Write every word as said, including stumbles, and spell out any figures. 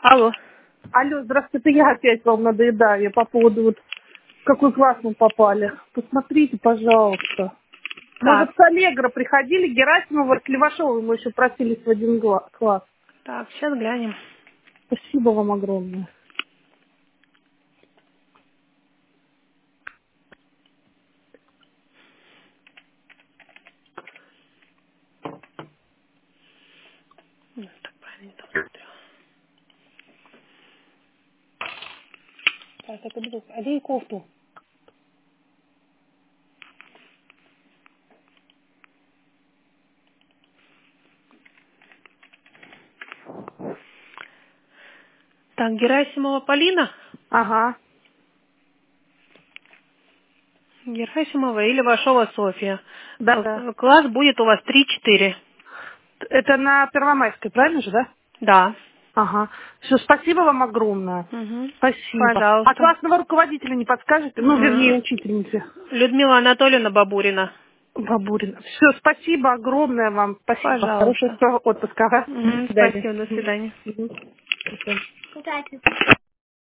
Алло. Алло, здравствуйте, я опять вам надоедаю по поводу вот в какой класс мы попали. Посмотрите, пожалуйста. Мы вот Так, с Аллегро приходили, Герасимова с Левашовой мы еще просились в один гла- класс. так, сейчас глянем. Спасибо вам огромное. М, Так, правильно, не там смотрю. Так, это буду. Одень кофту. Так, Герасимова Полина. Ага, Герасимова или Левашова Софья. да-да. Э, Класс будет у вас три-четыре. Это на Первомайской, правильно же, да? Да. Ага. Все, спасибо вам огромное. Угу. Спасибо. А Пожалуйста. классного руководителя не подскажете? Ну, вернее, М, учительницы. Людмила Анатольевна Бабурина. Бабурина. Все, спасибо огромное вам. Спасибо. Хорошего Пожалуйста. отпуска. Ага. До Мгм, свидания. спасибо, до свидания. Мгм. До свидания.